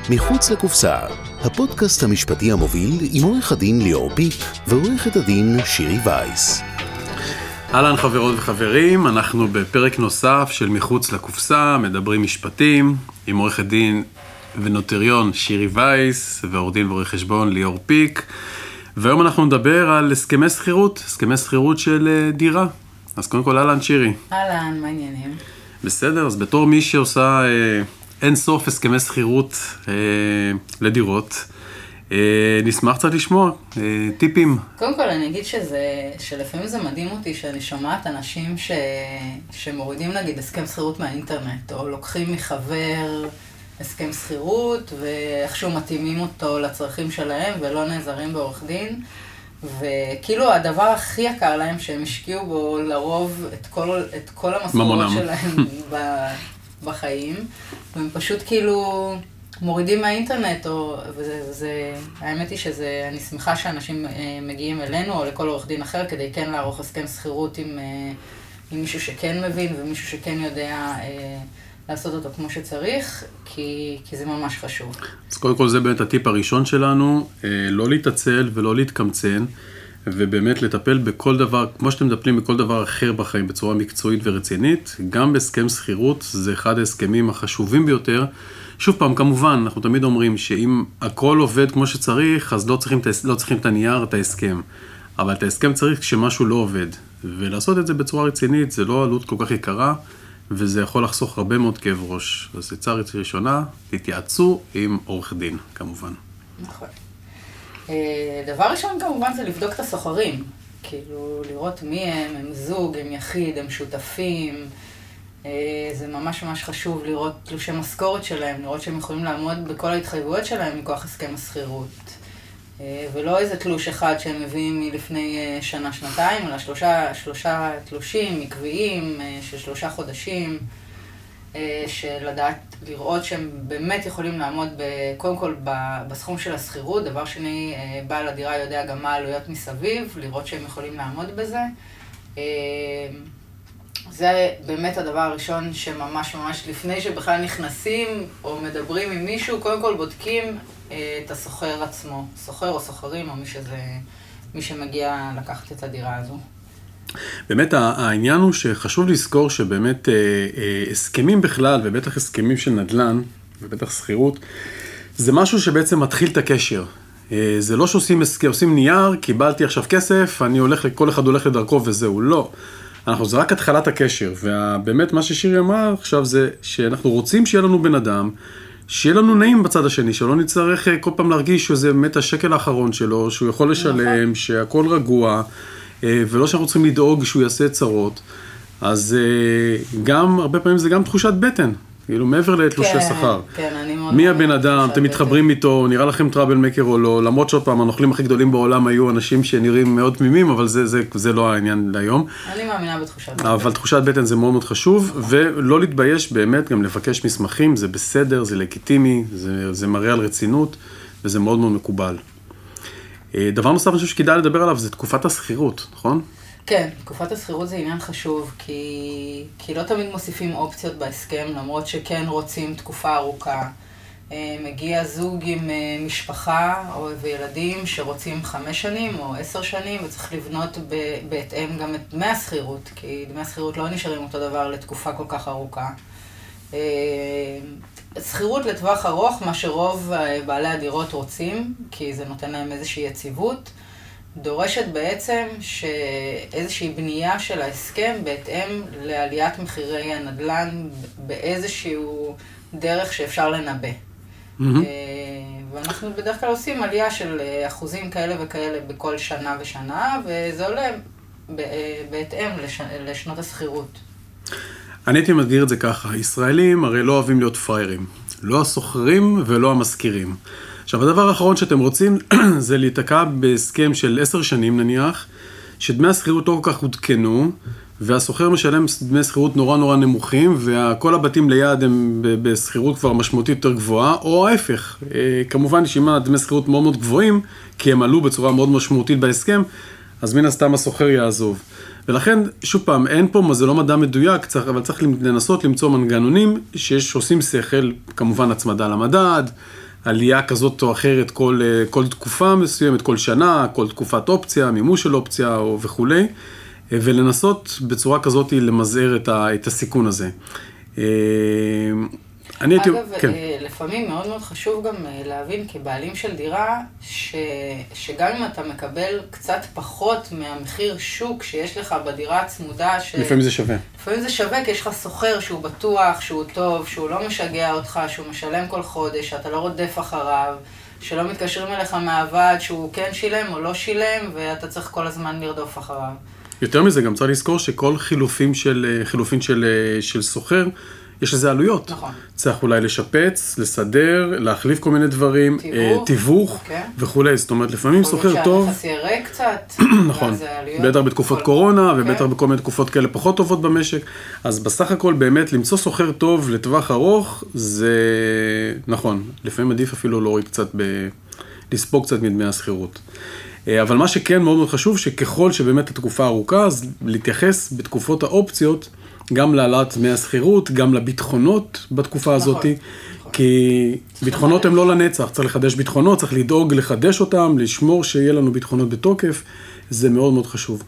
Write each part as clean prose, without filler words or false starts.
מחוץ לקופסה, הפודקאסט המשפטי המוביל עם עורך הדין ליאור פיק ועורכת הדין שירי וייס. אהלן חברות וחברים, אנחנו בפרק נוסף של מחוץ לקופסה, מדברים משפטים עם עורך הדין ונוטריון שירי וייס ועורך דין ועורך חשבון ליאור פיק. והיום אנחנו נדבר על הסכמי שכירות של דירה. אז קודם כל, אהלן שירי. אהלן, מה העניינים? בסדר, אז בתור מי שעושה אין סוף הסכמי שכירות לדירות, נשמח קצת לשמוע טיפים. קודם כל אני אגיד שלפעמים זה מדהים אותי שאני שומעת אנשים שמורידים נגיד הסכם שכירות מהאינטרנט, או לוקחים מחבר הסכם שכירות ואיכשהו מתאימים אותו לצרכים שלהם ולא נעזרים בעורך דין. וכאילו הדבר הכי יקר להם שהם השקיעו בו לרוב את כל המשכורות שלהם בחיים, והם פשוט כאילו מורידים מהאינטרנט, האמת היא אני שמחה שאנשים מגיעים אלינו או לכל עורך דין אחר כדי כן לערוך הסכם שכירות עם מישהו שכן מבין ומישהו שכן יודע לעשות אותו כמו שצריך, כי זה ממש חשוב. אז קודם כל זה באמת הטיפ הראשון שלנו, לא להתעצל ולא להתקמצן, ובאמת לטפל בכל דבר, כמו שאתם מטפלים בכל דבר אחר בחיים, בצורה מקצועית ורצינית, גם בהסכם שכירות, זה אחד ההסכמים החשובים ביותר. שוב פעם, כמובן, אנחנו תמיד אומרים שאם הכל עובד כמו שצריך, אז לא צריכים את הנייר, את ההסכם. אבל את ההסכם צריך כשמשהו לא עובד. ולעשות את זה בצורה רצינית, זה לא עלות כל כך יקרה, וזה יכול לחסוך הרבה מאוד כאב ראש. אז עצה ראשונה, תתייעצו עם עורך דין, כמובן. נכון. דבר ראשון כמובן זה לבדוק את הסוחרים. כאילו לראות מי הם זוג, הם יחיד, הם שותפים. זה ממש ממש חשוב לראות תלושי משכורת שלהם, לראות שהם יכולים לעמוד בכל ההתחייבויות שלהם מכוח הסכם השכירות. ולא איזה תלוש אחד שהם מביאים מלפני שנה, שנתיים, אלא שלושה תלושים מקביים של 3 חודשים, שלדעת, לראות שהם באמת יכולים לעמוד קודם כל בסכום של השכירות, דבר שני, בעל הדירה יודע גם מה העלויות מסביב, לראות שהם יכולים לעמוד בזה. זה באמת הדבר הראשון שממש ממש לפני שבכלל נכנסים או מדברים עם מישהו, קודם כל בודקים את הסוחר עצמו, סוחר או סוחרים או מי שמגיע לקחת את הדירה הזו. באמת העניין הוא שחשוב לזכור שבאמת הסכמים בכלל, ובטח הסכמים של נדל"ן, ובטח שכירות, זה משהו שבעצם מתחיל את הקשר. זה לא שעושים נייר, קיבלתי עכשיו כסף, כל אחד הולך לדרכו וזהו, לא. זה רק התחלת הקשר, ובאמת מה ששירי אמרה עכשיו זה שאנחנו רוצים שיהיה לנו בן אדם, שיהיה לנו נעים בצד השני, שלא נצטרך כל פעם להרגיש שזה באמת השקל האחרון שלו, שהוא יכול לשלם, שהכל רגוע, ולא שאנחנו צריכים לדאוג שהוא יעשה צרות. אז גם, הרבה פעמים זה גם תחושת בטן, כאילו מעבר לתלושי שכר. כן, אני מאוד... מי הבן אדם, אתם מתחברים איתו, נראה לכם טראבל מקר או לא, למרות שעוד פעם, הנוכלים הכי גדולים בעולם היו אנשים שנראים מאוד תמימים, אבל זה לא העניין להיום. אני מאמינה בתחושת בטן. אבל תחושת בטן זה מאוד מאוד חשוב, ולא להתבייש באמת גם לבקש מסמכים, זה בסדר, זה לגיטימי, זה מראה על רצינות, וזה מאוד מאוד מקובל. דבר נוסף אני חושב שכדאי לדבר עליו, זה תקופת השכירות, נכון? כן, תקופת השכירות זה עניין חשוב, כי לא תמיד מוסיפים אופציות בהסכם, למרות שכן רוצים תקופה ארוכה. מגיע זוג עם משפחה וילדים שרוצים 5 שנים או 10 שנים, וצריך לבנות בהתאם גם את דמי השכירות, כי דמי השכירות לא נשארים אותו דבר לתקופה כל כך ארוכה. שכירות לטווח ארוך, מה שרוב בעלי הדירות רוצים, כי זה נותן להם איזושהי יציבות, דורשת בעצם שאיזושהי בנייה של ההסכם בהתאם לעליית מחירי הנדל"ן באיזשהו דרך שאפשר לנבא. ואנחנו בדרך כלל עושים עלייה של אחוזים כאלה וכאלה בכל שנה ושנה, וזה עולה בהתאם לשנות השכירות. אני הייתי מגדיר את זה ככה, ישראלים הרי לא אוהבים להיות פריירים, לא הסוחרים ולא המשכירים. עכשיו, הדבר האחרון שאתם רוצים זה להתקע בהסכם של 10 שנים נניח, שדמי השכירות לא כל כך עודכנו, והסוחר משלם דמי שכירות נורא נורא נמוכים, וכל הבתים ליד הם בשכירות כבר משמעותית יותר גבוהה, או ההפך. כמובן שאם הדמי שכירות מאוד מאוד גבוהים, כי הם עלו בצורה מאוד משמעותית בהסכם, אז מן הסתם הסוחר יעזוב. ולכן, שוב פעם, אין פה, זה לא מדע מדויק, אבל צריך לנסות למצוא מנגנונים שעושים שכל, כמובן הצמדה למדד, עלייה כזאת או אחרת כל תקופה מסוימת, כל שנה, כל תקופת אופציה, מימוש של אופציה וכולי, ולנסות בצורה כזאת למזער את הסיכון הזה. אגב, לפעמים מאוד מאוד חשוב גם להבין כבעלים של דירה, שגם אם אתה מקבל קצת פחות מהמחיר שוק שיש לך בדירה הצמודה, לפעמים זה שווה. לפעמים זה שווה, כי יש לך סוחר שהוא בטוח, שהוא טוב, שהוא לא משגע אותך, שהוא משלם כל חודש, שאתה לא רודף אחריו, שלא מתקשרים אליך מהעבד שהוא כן שילם או לא שילם, ואתה צריך כל הזמן לרדוף אחריו. יותר מזה, גם צריך לזכור שכל חילופין של סוחר, יש לזה עלויות. נכון. צריך אולי לשפץ, לסדר, להחליף כל מיני דברים, תיווך וכולי. זאת אומרת, לפעמים סוחר טוב... שהנכס יראה קצת. נכון. בטח בתקופות קורונה, ובטח בכל מיני תקופות כאלה פחות טובות במשק. אז בסך הכל באמת, למצוא סוחר טוב לטווח ארוך, זה נכון. לפעמים עדיף אפילו להוריד קצת, לספוג קצת מדמי השכירות. אבל מה שכן מאוד מאוד חשוב, שככל שבאמת התקופה ארוכה, אז להתייחס בתקופות האופציות, גם להעלאת דמי השכירות, גם לביטחונות בתקופה הזאת, כי ביטחונות הם לא לנצח, צריך לחדש ביטחונות, צריך לדאוג לחדש אותם, לשמור שיהיה לנו ביטחונות בתוקף, זה מאוד מאוד חשוב.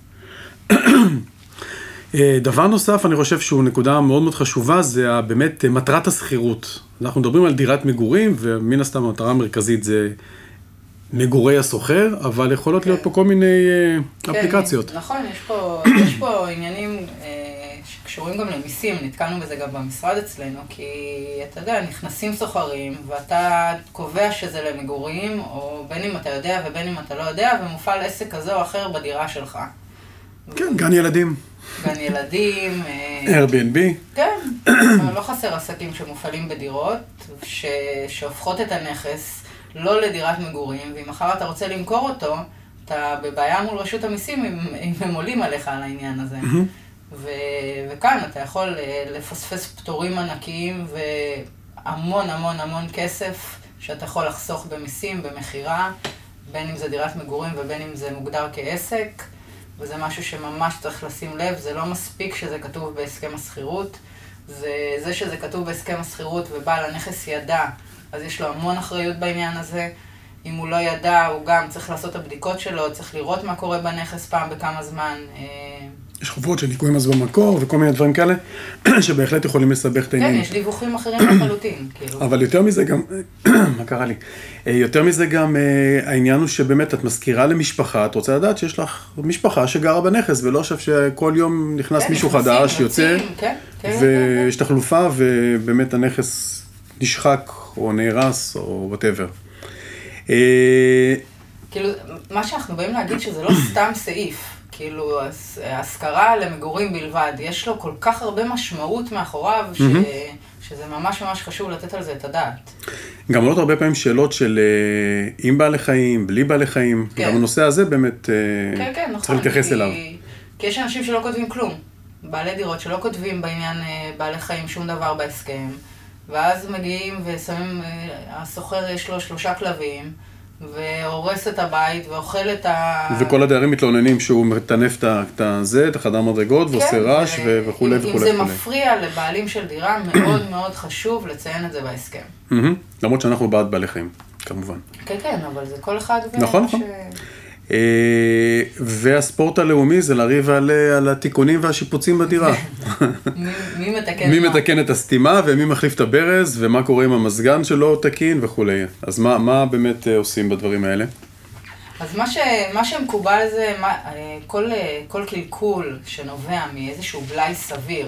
דבר נוסף, אני חושב שהוא נקודה מאוד מאוד חשובה, זה באמת מטרת השכירות. אנחנו מדברים על דירת מגורים, ומן הסתם המטרה המרכזית זה מגורי הסוחר, אבל יכולות להיות פה כל מיני אפליקציות. נכון, יש פה עניינים שקשורים גם למיסים, נתקלנו בזה גם במשרד אצלנו, כי אתה יודע, נכנסים סוחרים, ואתה קובע שזה למגורים, או בין אם אתה יודע ובין אם אתה לא יודע, ומופעל עסק כזה או אחר בדירה שלך. כן, גן ילדים. גן ילדים. Airbnb. כן, לא חסר עסקים שמופעלים בדירות, שהופכות את הנכס לא לדירת מגורים, ואם אחר אתה רוצה למכור אותו, אתה בבעיה מול רשות המיסים אם הם עולים עליך על העניין הזה. וכאן אתה יכול לפספס פטורים ענקיים והמון המון המון כסף שאתה יכול לחסוך במיסים, במחירה, בין אם זה דירת מגורים ובין אם זה מוגדר כעסק, וזה משהו שממש צריך לשים לב, זה לא מספיק שזה כתוב בהסכם השכירות, זה שזה כתוב בהסכם השכירות ובעל הנכס ידע, אז יש לו המון אחריות בעניין הזה. אם הוא לא ידע, הוא גם צריך לעשות את הבדיקות שלו, צריך לראות מה קורה בנכס פעם בכמה זמן. יש חובות של ניקוי מס במקור וכל מיני דברים כאלה, שבהחלט יכולים לסבך את העניין. כן, יש דיווחים אחרים לחלוטין. אבל יותר מזה גם, מה קרה לי? יותר מזה גם העניין הוא שבאמת את מזכירה למשפחה, את רוצה לדעת שיש לך משפחה שגרה בנכס, ולא חושב שכל יום נכנס מישהו חדש, יוצא, ויש תחלופה, ובאמת הנכס נשחק או נהרס או whatever. כאילו, מה שאנחנו באים להגיד שזה לא סתם סעיף. כאילו, השכרה למגורים בלבד, יש לו כל כך הרבה משמעות מאחוריו, שזה ממש ממש חשוב לתת על זה את הדעת. גם עולות הרבה פעמים שאלות של עם בעלי חיים, בלי בעלי חיים, גם הנושא הזה באמת צריך להתייחס אליו. כי יש אנשים שלא כותבים כלום, בעלי דירות שלא כותבים בעניין בעלי חיים שום דבר בהסכם, ואז מגיעים ושמים, הסוחר יש לו 3 כלבים, והורס את הבית ואוכל את וכל הדיירים מתלוננים שהוא מטנף את החדר מדרגות ועושה רעש וכו'. אם זה מפריע לבעלים של דירה, מאוד מאוד חשוב לציין את זה בהסכם. למרות שאנחנו בעד בעלי חיים, כמובן. כן, אבל זה כל אחד נכון. והספורט הלאומי זה לריב על התיקונים והשיפוצים בדירה. מי מתקן את הסתימה ומי מחליף את הברז ומה קורה עם המזגן שלו תקין וכו'. אז מה באמת עושים בדברים האלה? אז מה שמקובל זה כל קלקול שנובע מאיזשהו בלאי סביר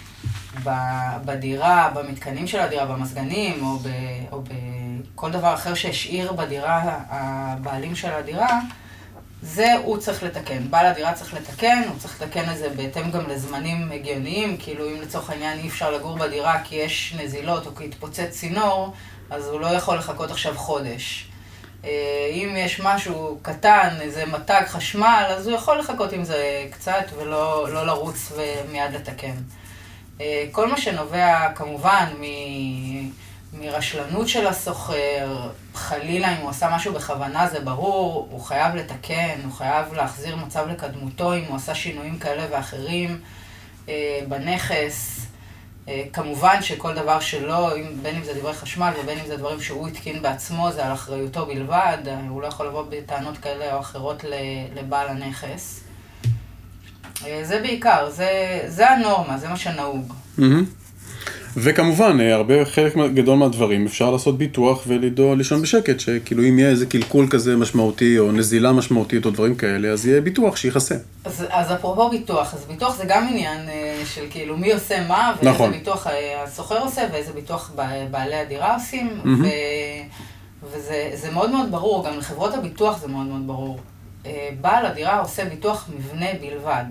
בדירה, במתקנים של הדירה, במזגנים או בכל דבר אחר שהשאיר בדירה הבעלים של הדירה, זה הוא צריך לתקן. בעל הדירה צריך לתקן, הוא צריך לתקן את זה בהתאם גם לזמנים הגיוניים, כאילו אם לצורך העניין אי אפשר לגור בדירה כי יש נזילות או כי התפוצץ צינור, אז הוא לא יכול לחכות עכשיו חודש. אם יש משהו קטן, איזה מתג חשמל, אז הוא יכול לחכות עם זה קצת ולא לרוץ ומיד לתקן. כל מה שנובע כמובן מרשלנות של הסוחר, חלילה אם הוא עשה משהו בכוונה זה ברור, הוא חייב לתקן, הוא חייב להחזיר מצב לקדמותו אם הוא עשה שינויים כאלה ואחרים בנכס. כמובן שכל דבר שלא, בין אם זה דברי חשמל ובין אם זה דברים שהוא התקין בעצמו, זה על אחריותו בלבד, הוא לא יכול לבוא בטענות כאלה או אחרות לבעל הנכס. זה בעיקר, זה הנורמה, זה מה שנהוג. וכמובן, חלק גדול מהדברים אפשר לעשות ביטוח ולישון בשקט, שכאילו אם יהיה איזה קלקול כזה משמעותי או נזילה משמעותית או דברים כאלה, אז יהיה ביטוח שיחסה. אז אפרופו ביטוח, אז ביטוח זה גם עניין של כאילו מי עושה מה, ואיזה ביטוח הסוחר עושה ואיזה ביטוח בעלי הדירה עושים, וזה מאוד מאוד ברור, גם לחברות הביטוח זה מאוד מאוד ברור. בעל הדירה עושה ביטוח מבנה בלבד.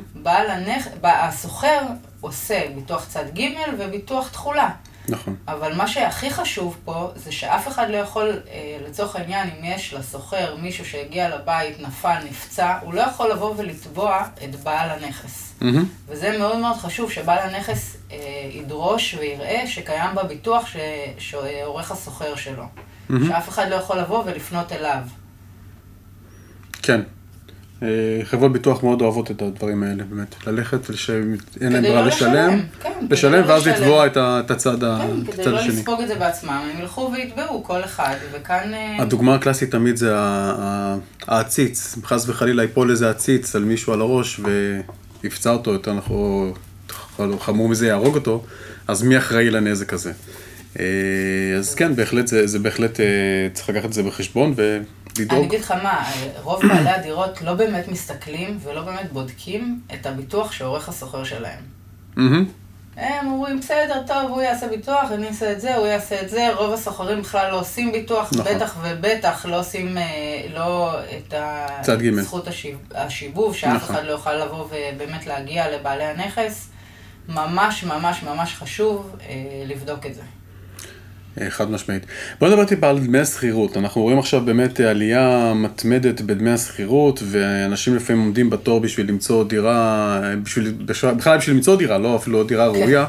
הסוחר עושה ביטוח צד ג' וביטוח תחולה. נכון. אבל מה שהכי חשוב פה זה שאף אחד לא יכול, לצורך העניין, אם יש לסוחר מישהו שהגיע לבית, נפל, נפצע, הוא לא יכול לבוא ולתבוע את בעל הנכס. וזה מאוד מאוד חשוב שבעל הנכס ידרוש ויראה שקיים בביטוח שעורך הסוחר שלו. שאף אחד לא יכול לבוא ולפנות אליו. כן. חברות ביטוח מאוד אוהבות את הדברים האלה, באמת. ללכת ושאין להם ברירה לשלם. לשלם ואז לתבוע את הצד השני. כן, כדי לא לספוג את זה בעצמם. הם ילכו ויתבעו כל אחד, וכאן... הדוגמה הקלאסית תמיד זה העציץ. חס וחלילה ייפול איזה עציץ על מישהו על הראש ויפצע אותו, יותר חמור מזה יהרוג אותו, אז מי אחראי לנזק הזה? אז כן, בהחלט, זה בהחלט צריך לקחת את זה בחשבון ולדאוג. אני אגיד לך מה, רוב בעלי הדירות לא באמת מסתכלים ולא באמת בודקים את הביטוח שעורך הסוחר שלהם. הם אומרים, בסדר, טוב, הוא יעשה ביטוח, אני אעשה את זה, הוא יעשה את זה. רוב הסוחרים בכלל לא עושים ביטוח, בטח ובטח לא עושים לא את זכות השיבוב, שאף אחד לא יוכל לבוא ובאמת להגיע לבעלי הנכס. ממש ממש ממש חשוב לבדוק את זה. חד משמעית. בואו נדבר טיפה על דמי השכירות. אנחנו רואים עכשיו באמת עלייה מתמדת בדמי השכירות, ואנשים לפעמים עומדים בתור בשביל למצוא דירה, בכלל בשביל למצוא דירה, לא אפילו דירה ראויה.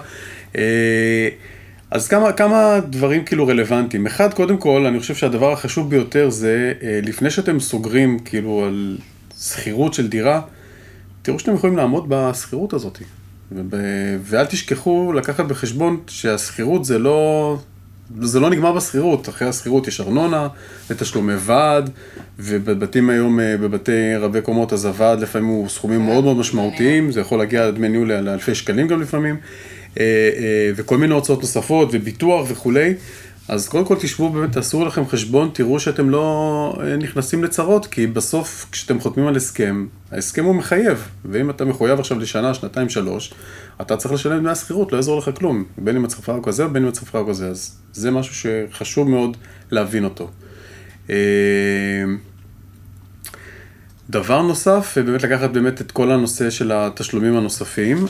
אז כמה דברים כאילו רלוונטיים. אחד, קודם כל, אני חושב שהדבר החשוב ביותר זה, לפני שאתם סוגרים כאילו על שכירות של דירה, תראו שאתם יכולים לעמוד בשכירות הזאת. ואל תשכחו לקחת בחשבון שהשכירות זה לא נגמר בשכירות. אחרי השכירות יש ארנונה ותשלומי ועד, ובבתים היום, בבתי רבי קומות, אז הוועד לפעמים הוא סכומים מאוד מאוד משמעותיים, זה יכול להגיע לדמי ניהול לאלפי שקלים גם לפעמים, וכל מיני הוצאות נוספות וביטוח וכולי. אז קודם כל תשבו, באמת תעשו לכם חשבון, תראו שאתם לא נכנסים לצרות, כי בסוף כשאתם חותמים על הסכם, ההסכם הוא מחייב, ואם אתה מחויב עכשיו לשנה, שנתיים, 3, אתה צריך לשלם דמי השכירות, לא יעזור לך כלום, בין אם הצרפה הוא כזה, בין אם הצרפה הוא כזה, אז זה משהו שחשוב מאוד להבין אותו. דבר נוסף, באמת לקחת באמת את כל הנושא של התשלומים הנוספים,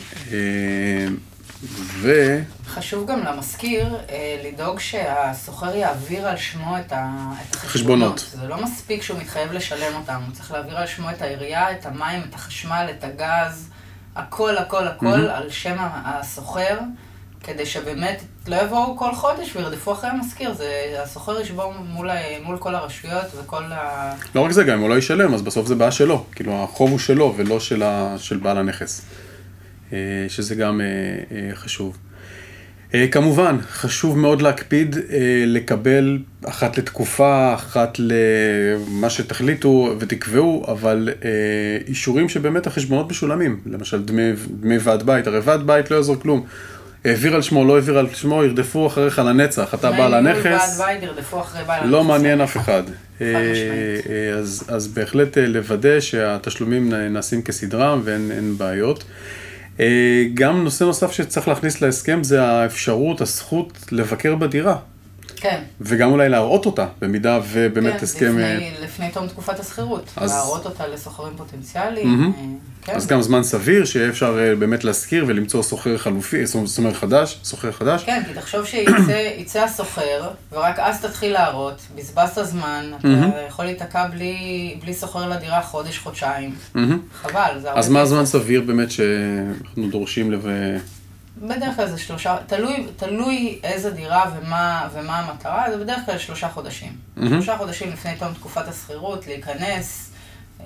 חשוב גם למזכיר לדאוג שהסוחר יעביר על שמו את החשבונות. זה לא מספיק שהוא מתחייב לשלם אותם, הוא צריך להעביר על שמו את העירייה, את המים, את החשמל, את הגז, הכל, הכל, הכל על שם הסוחר, כדי שבאמת לא יבואו כל חודש וירדפו אחרי המזכיר. הסוחר ישבור מול כל הרשויות וכל לא רק זה, גם אם הוא לא ישלם, אז בסוף זה בעיה שלו. כאילו החוב הוא שלו ולא של בעל הנכס. שזה גם חשוב. כמובן, חשוב מאוד להקפיד לקבל אחת לתקופה, אחת למה שתחליטו ותקבעו, אבל אישורים שבאמת החשבונות משולמים. למשל, דמי ועד בית. הרי ועד בית לא יעזור כלום. העביר על שמו, לא העביר על שמו, ירדפו אחריך לנצח. אתה בעל הנכס. ועד בית ירדפו אחרי בעל הנכס. לא מעניין אף אחד. אז בהחלט לוודא שהתשלומים נעשים כסדרם ואין בעיות. גם נושא נוסף שצריך להכניס להסכם זה האפשרות, הזכות לבקר בדירה. כן. וגם אולי להראות אותה, במידה ובאמת הסכם... לפני תום תקופת השכירות. להראות אותה לסוחרים פוטנציאליים. אז גם זמן סביר שיהיה אפשר באמת להזכיר ולמצוא סוחר חלופי, סוחר חדש. כן, כי תחשוב שיצא הסוחר, ורק אז תתחיל להראות, בזבזת זמן, אתה יכול להתעקע בלי סוחר לדירה חודש, חודשיים. חבל. אז מה הזמן סביר באמת שאנחנו דורשים בדרך כלל זה 3, תלוי איזה דירה ומה המטרה, זה בדרך כלל 3 חודשים. 3 חודשים לפני תום תקופת השכירות, להיכנס,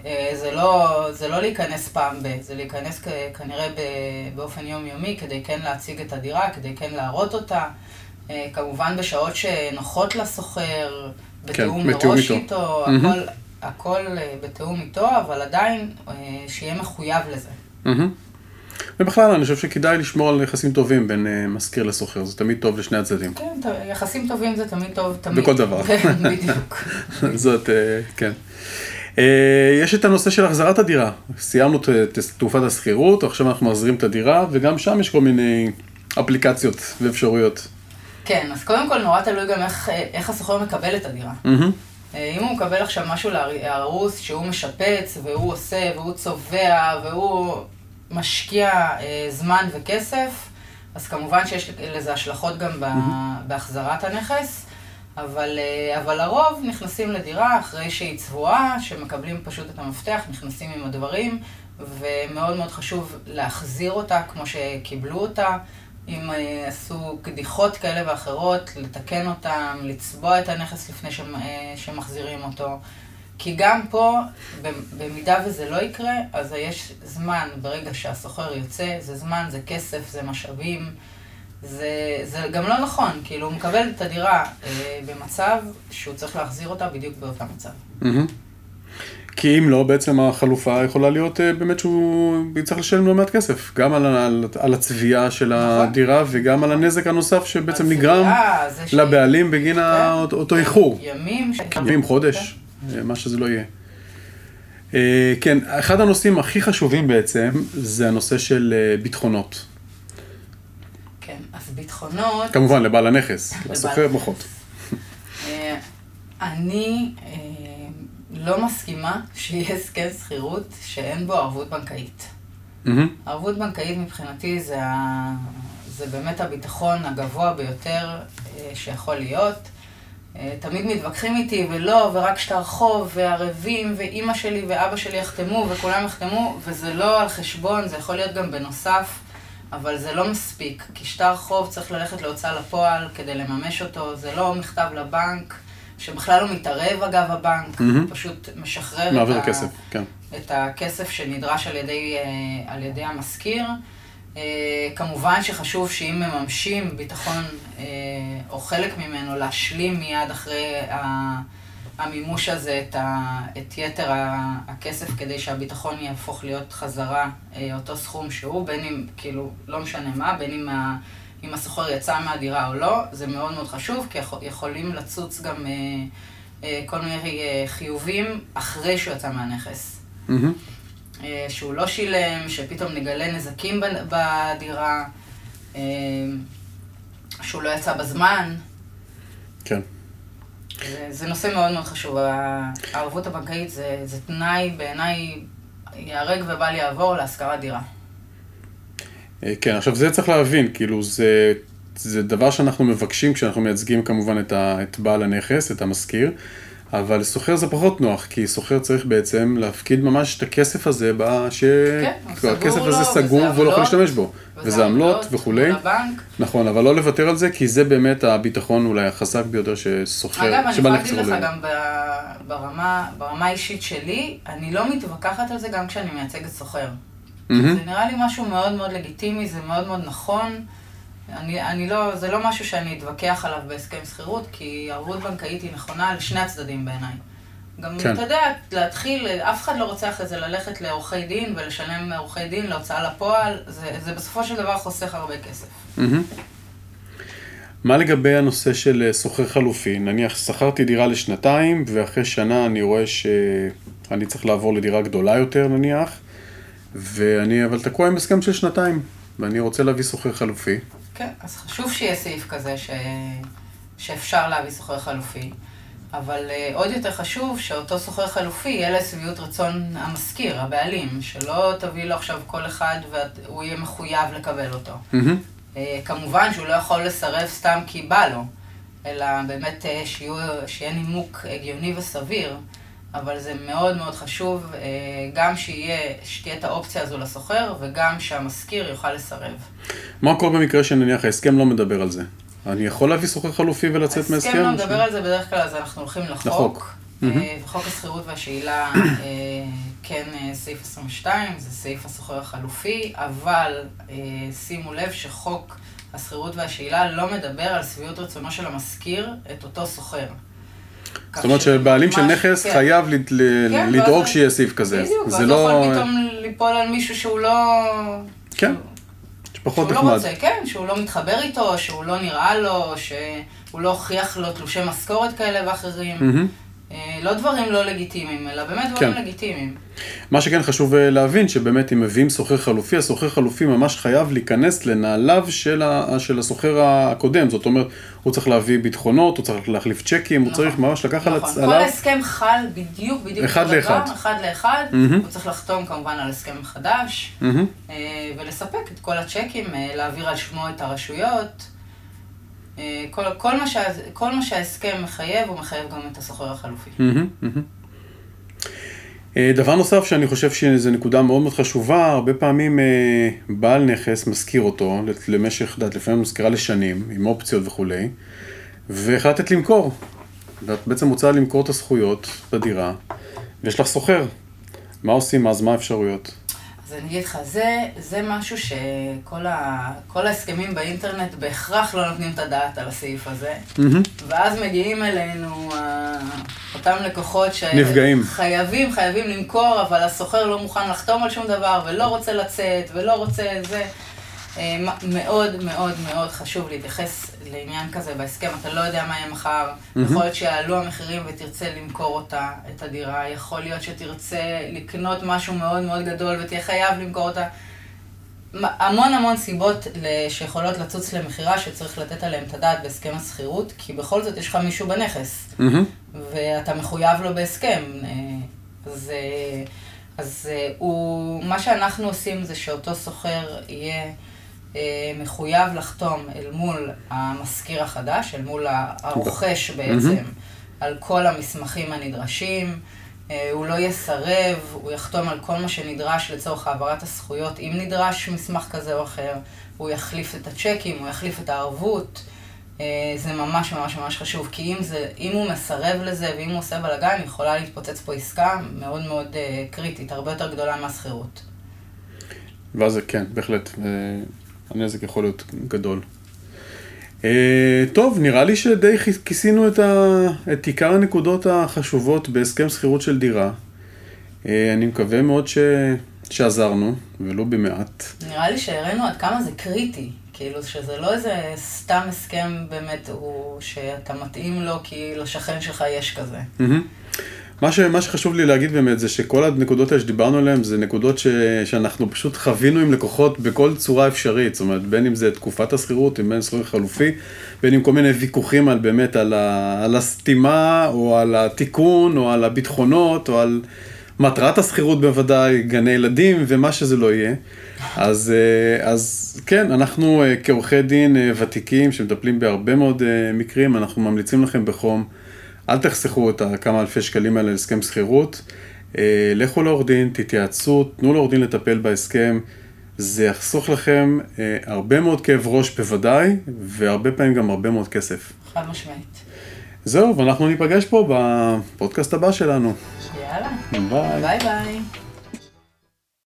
זה לא להיכנס פעם זה להיכנס כנראה באופן יומיומי, כדי כן להציג את הדירה, כדי כן להראות אותה. כמובן בשעות שנוחות לסוחר, בתיאום מראש איתו, הכל בתיאום איתו, אבל עדיין שיהיה מחויב לזה. ובכלל, אני חושב שכדאי לשמור על יחסים טובים בין מזכיר לסוחר, זה תמיד טוב לשני הצדדים. כן, יחסים טובים זה תמיד טוב, תמיד. בכל דבר. בדיוק. זאת, כן. יש את הנושא של החזרת הדירה. סיימנו את תקופת השכירות, עכשיו אנחנו מחזירים את הדירה, וגם שם יש כל מיני אפליקציות ואפשרויות. כן, אז קודם כל נורא תלוי גם איך הסוחר מקבל את הדירה. אם הוא מקבל עכשיו משהו להרוס, שהוא משפץ, והוא עושה, והוא צובע, והוא משקיע זמן וכסף, אז כמובן שיש לזה השלכות גם בהחזרת הנכס, אבל הרוב נכנסים לדירה אחרי שהיא צבועה, שמקבלים פשוט את המפתח, נכנסים עם הדברים, ומאוד מאוד חשוב להחזיר אותה כמו שקיבלו אותה, אם עשו קדיחות כאלה ואחרות, לתקן אותם, לצבוע את הנכס לפני שמחזירים אותו. כי גם פה, במידה וזה לא יקרה, אז יש זמן ברגע שהסוחר יוצא, זה זמן, זה כסף, זה משאבים. זה גם לא נכון, כאילו הוא מקבל את הדירה במצב שהוא צריך להחזיר אותה בדיוק באותה מצב. כי אם לא, בעצם החלופה יכולה להיות באמת שהוא צריך לשלם לא מעט כסף, גם על הצביעה של הדירה וגם על הנזק הנוסף שבעצם נגרם לבעלים בגין אותו איחור. ימים, חודש, מה שזה לא יהיה. כן, אחד הנושאים הכי חשובים בעצם זה הנושא של ביטחונות. כן, אז ביטחונות... כמובן, לבעל הנכס, לסוחר פחות. אני לא מסכימה שיהיה הסכם שכירות שאין בו ערבות בנקאית. ערבות בנקאית מבחינתי זה באמת הביטחון הגבוה ביותר שיכול להיות. תמיד מתווכחים איתי ולא, ורק שטר חוב, והערבים, ואימא שלי ואבא שלי יחתמו, וכולם יחתמו, וזה לא על חשבון, זה יכול להיות גם בנוסף, אבל זה לא מספיק, כי שטר חוב צריך ללכת להוצאה לפועל כדי לממש אותו, זה לא מכתב לבנק, שבכלל לא מתערב אגב הבנק, הוא פשוט משחרר את הכסף שנדרש על ידי המשכיר. כמובן שחשוב שאם מממשים ביטחון או חלק ממנו להשלים מיד אחרי המימוש הזה את יתר הכסף כדי שהביטחון יהפוך להיות חזרה אותו סכום שהוא, בין אם, כאילו, לא משנה מה, בין אם הסוחר יצא מהדירה או לא, זה מאוד מאוד חשוב, כי יכולים לצוץ גם כל מיני חיובים אחרי שהוא יצא מהנכס. שהוא לא שילם, שפתאום נגלה נזקים בדירה, שהוא לא יצא בזמן. כן. זה נושא מאוד מאוד חשוב. הערבות הבנקאית זה תנאי בעיניי יהרג ובל יעבור להשכרת דירה. כן, עכשיו זה צריך להבין, כאילו זה דבר שאנחנו מבקשים כשאנחנו מייצגים כמובן את בעל הנכס, את המשכיר, אבל סוחר זה פחות נוח, כי סוחר צריך בעצם להפקיד ממש את הכסף הזה, שהכסף הזה סגור והוא לא יכול להשתמש בו. וזה עמלות וכולי. נכון, אבל לא לוותר על זה, כי זה באמת הביטחון אולי החזק ביותר שסוחר. אגב, אני יכולה להגיד לך גם ברמה האישית שלי, אני לא מתווכחת על זה גם כשאני מייצגת סוחר. זה נראה לי משהו מאוד מאוד לגיטימי, זה מאוד מאוד נכון. זה לא משהו שאני אתווכח עליו בהסכם שכירות, כי ערבות בנקאית היא נכונה לשני הצדדים בעיניי. גם אתה יודע, להתחיל, אף אחד לא רוצה אחרי זה ללכת לעורכי דין ולשלם עורכי דין להוצאה לפועל, זה בסופו של דבר חוסך הרבה כסף. מה לגבי הנושא של סוחר חלופי? נניח, שכרתי דירה לשנתיים, ואחרי שנה אני רואה שאני צריך לעבור לדירה גדולה יותר, נניח, אבל תקוע עם הסכם של שנתיים, ואני רוצה להביא סוחר חלופי. כן, אז חשוב שיהיה סעיף כזה שאפשר להביא סוחר חלופי, אבל עוד יותר חשוב שאותו סוחר חלופי יהיה לשביעות רצון המשכיר, הבעלים, שלא תביא לו עכשיו כל אחד והוא יהיה מחויב לקבל אותו. כמובן שהוא לא יכול לסרב סתם כי בא לו, אלא באמת שיהיה נימוק הגיוני וסביר, אבל זה מאוד מאוד חשוב גם שתהיה את האופציה הזו לסוחר, וגם שהמשכיר יוכל לסרב. מה קורה במקרה שנניח ההסכם לא מדבר על זה? אני יכול להביא סוחר חלופי ולצאת מהסכם? ההסכם לא מדבר על זה בדרך כלל, אז אנחנו הולכים לחוק. וחוק השכירות והשאילה כן סעיף 22, זה סעיף השוכר החלופי, אבל שימו לב שחוק השכירות והשאילה לא מדבר על שביעות רצונו של המשכיר את אותו שוכר. זאת אומרת שבעלים של נכס חייב לדאוג שיהיה סעיף כזה. בדיוק, אז לא יכול פתאום ליפול על מישהו שהוא לא... כן, שפחות נחמד. שהוא לא רוצה, כן, שהוא לא מתחבר איתו, שהוא לא נראה לו, שהוא לא הוכיח לו תלושי משכורת כאלה ואחרים. לא דברים לא לגיטימיים, אלא באמת דברים לגיטימיים. מה שכן חשוב להבין, שבאמת אם מביאים סוחר חלופי, הסוחר חלופי ממש חייב להיכנס לנעליו של הסוחר הקודם. זאת אומרת, הוא צריך להביא ביטחונות, הוא צריך להחליף צ'קים, הוא צריך ממש לקחת עליו... כל ההסכם חל בדיוק אחד לאחד. אחד לאחד, הוא צריך לחתום כמובן על הסכם חדש, ולספק את כל הצ'קים, להעביר על שמו את הרשויות. כל מה שההסכם מחייב, הוא מחייב גם את הסוחר החלופי. דבר נוסף שאני חושב שזו נקודה מאוד מאוד חשובה, הרבה פעמים בעל נכס מזכיר אותו למשך, לפעמים מזכירה לשנים, עם אופציות וכו', והחלטת למכור. ואת בעצם רוצה למכור את הזכויות בדירה, ויש לך סוחר. מה עושים אז? מה האפשרויות? אז אני אגיד לך, זה משהו שכל ההסכמים באינטרנט בהכרח לא נותנים את הדעת על הסעיף הזה. ואז מגיעים אלינו אותם לקוחות שחייבים למכור, אבל הסוחר לא מוכן לחתום על שום דבר, ולא רוצה לצאת, ולא רוצה זה. מאוד מאוד מאוד חשוב להתייחס לעניין כזה בהסכם. אתה לא יודע מה יהיה מחר. יכול להיות שיעלו המחירים ותרצה למכור אותה, את הדירה. יכול להיות שתרצה לקנות משהו מאוד מאוד גדול ותהיה חייב למכור אותה. המון סיבות שיכולות לצוץ למחירה שצריך לתת עליהם את הדעת בהסכם השכירות, כי בכל זאת יש לך מישהו בנכס, ואתה מחויב לו בהסכם. אז מה שאנחנו עושים זה שאותו סוחר יהיה מחויב לחתום אל מול המשכיר החדש, אל מול הרוכש בעצם, על כל המסמכים הנדרשים. הוא לא יסרב, הוא יחתום על כל מה שנדרש לצורך העברת הזכויות, אם נדרש מסמך כזה או אחר, הוא יחליף את הצ'קים, הוא יחליף את הערבות. זה ממש ממש ממש חשוב, כי אם הוא מסרב לזה ואם הוא עושה בלגן, יכולה להתפוצץ פה עסקה מאוד מאוד קריטית, הרבה יותר גדולה מהשכירות. ואז כן, בהחלט. הנזק יכול להיות גדול. טוב, נראה לי שדי כיסינו את עיקר הנקודות החשובות בהסכם שכירות של דירה. אני מקווה מאוד שעזרנו, ולא במעט. נראה לי שהראינו עד כמה זה קריטי, כאילו שזה לא איזה סתם הסכם באמת שאתה מתאים לו כי לשכן שלך יש כזה. מה שחשוב לי להגיד באמת זה שכל הנקודות האלה שדיברנו עליהן זה נקודות שאנחנו פשוט חווינו עם לקוחות בכל צורה אפשרית, זאת אומרת בין אם זה תקופת השכירות, בין שכיר חלופי, בין אם כל מיני ויכוחים על באמת על הסתימה או על התיקון או על הביטחונות או על מטרת השכירות בוודאי, גני ילדים ומה שזה לא יהיה. אז כן, אנחנו כעורכי דין ותיקים שמטפלים בהרבה מאוד מקרים, אנחנו ממליצים לכם בחום, אל תחסכו את כמה אלפי שקלים האלה להסכם שכירות, לכו לעורך דין, תתייעצו, תנו לעורך דין לטפל בהסכם, זה יחסוך לכם הרבה מאוד כאב ראש בוודאי, והרבה פעמים גם הרבה מאוד כסף. חד משמעית. זהו, ואנחנו ניפגש פה בפודקאסט הבא שלנו. יאללה. ביי. ביי ביי.